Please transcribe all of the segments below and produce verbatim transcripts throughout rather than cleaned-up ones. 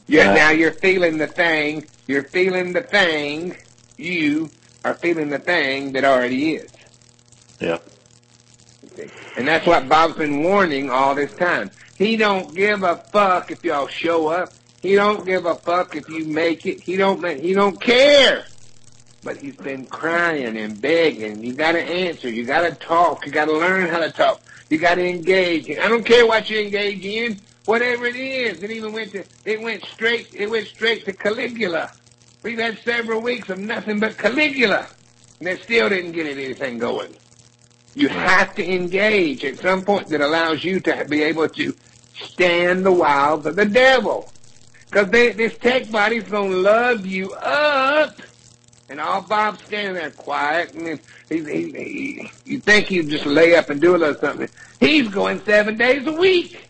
Yeah, Uh, now you're feeling the thing. You're feeling the thing. You are feeling the thing that already is. Yeah. And that's what Bob's been warning all this time. He don't give a fuck if y'all show up. He don't give a fuck if you make it. He don't. He don't care. But he's been crying and begging. You got to answer. You got to talk. You got to learn how to talk. You got to engage. I don't care what you engage in. Whatever it is, it even went to. It went straight. It went straight to Caligula. We've had several weeks of nothing but Caligula, and they still didn't get anything going. You have to engage at some point that allows you to be able to stand the wiles of the devil. Because this tech body's going to love you up. And all Bob's standing there quiet, and he, he, he, you think he'd just lay up and do a little something. He's going seven days a week.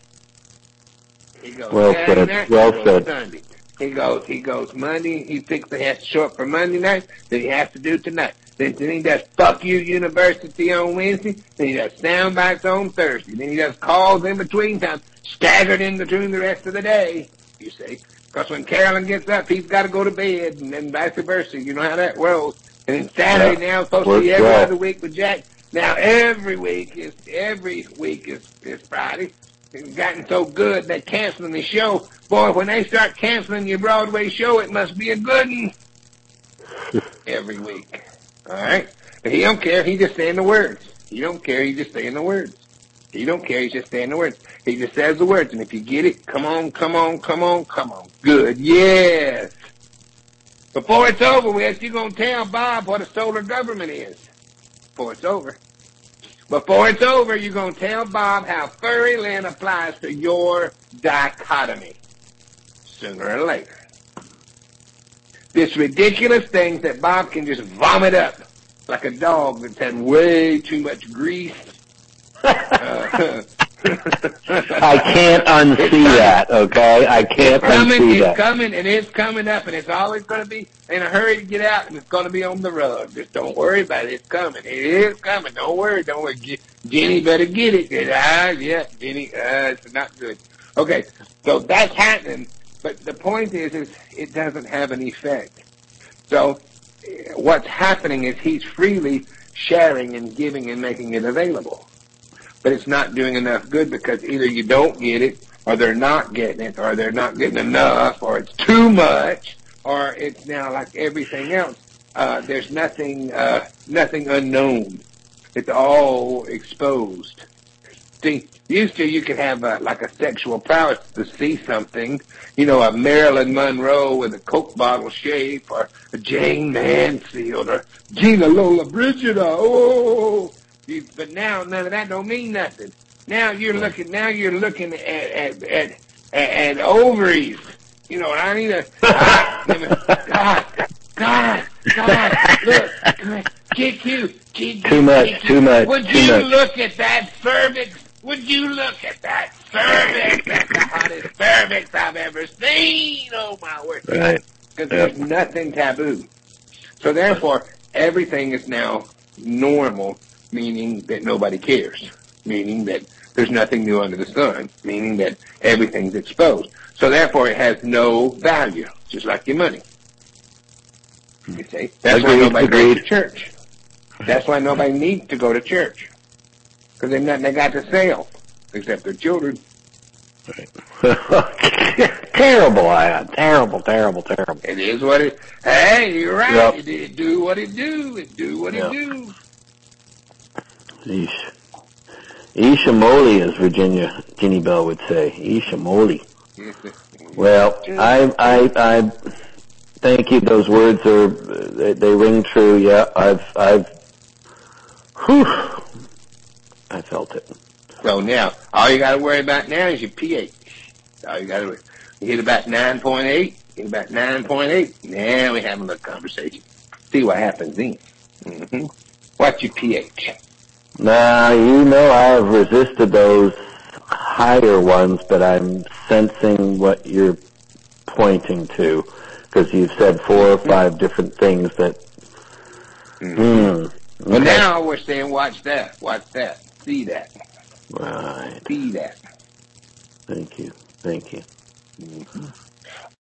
He goes well Saturday said. night, Well he goes said. Sunday. He goes, he goes Monday. He thinks he has to show up for Monday night. Then he has to do tonight. Then, then he does Fuck You University on Wednesday. Then he does sound bites on Thursday. Then he does calls in between times, staggered in between the rest of the day. You see, because when Carolyn gets up, he's got to go to bed, and then vice versa. You know how that rolls. And then Saturday Yeah. now is supposed Works to be every well. other week with Jack. Now every week is every week is is Friday. It's gotten so good they're canceling the show. Boy, when they start canceling your Broadway show, it must be a good one. Every week. All right? But he don't care. He just saying the words. He don't care. He just saying the words. He don't care. He's just saying the words. He just says the words. And if you get it, come on, come on, come on, come on. Good. Yes. Before it's over with, you're going to tell Bob what a solar government is. Before it's over. Before it's over, you're going to tell Bob how Furry Lynn applies to your dichotomy. Sooner or later. This ridiculous thing that Bob can just vomit up like a dog that's had way too much grease. Uh, I can't unsee that, okay? I can't it's coming, unsee it's that. coming, and it's coming up, and it's always going to be in a hurry to get out, and it's going to be on the rug. Just don't worry about it. It's coming. It is coming. Don't worry. Don't worry. Jenny better get it. Ah, yeah, Jenny, uh, it's not good. Okay, so that's happening, but the point is, is it doesn't have an effect. So what's happening is he's freely sharing and giving and making it available. But it's not doing enough good because either you don't get it, or they're not getting it, or they're not getting enough, or it's too much, or it's now like everything else. Uh, there's nothing, uh, nothing unknown. It's all exposed. See, used to you could have a, like a sexual prowess to see something, you know, a Marilyn Monroe with a Coke bottle shape, or a Jane Mansfield, or Gina Lola Brigida. Oh, you, but now none of that don't mean nothing. Now you're looking. Now you're looking at at at, at, at ovaries. You know, I need a God, God, God. Look, G Q, G Q, Too much, too much, Would too you much. look at that cervix? Would you look at that cervix? That's the hottest cervix I've ever seen. Oh my word! Right. Because Yep. there's nothing taboo. So therefore, everything is now normal, meaning that nobody cares, meaning that there's nothing new under the sun, meaning that everything's exposed. So therefore, it has no value, just like your money. You see? That's why Agreed, nobody goes agreed. to church. That's why nobody needs to go to church. Because they've nothing they got to sell, except their children. Terrible, I terrible, terrible, terrible. It is what it, hey, you're right. Yep. It, it do what it do. It do what Yep. it do. Eesh. Ishamoli, as Virginia Ginny Bell would say. Ishamoli. Well, I, I, I thank you. Those words are, they, they ring true. Yeah, I've, I've, whew, I felt it. So now, all you got to worry about now is your pH. All you got to you hit about nine point eight, hit about nine point eight. Now we have a little conversation. See what happens then. Mm-hmm. What's your pH? Now, you know I have resisted those higher ones, but I'm sensing what you're pointing to, because you've said four or five different things that, Mm-hmm. mm, okay. But now we're saying, watch that, watch that, see that, Right. see that. Thank you. Thank you. Mm-hmm.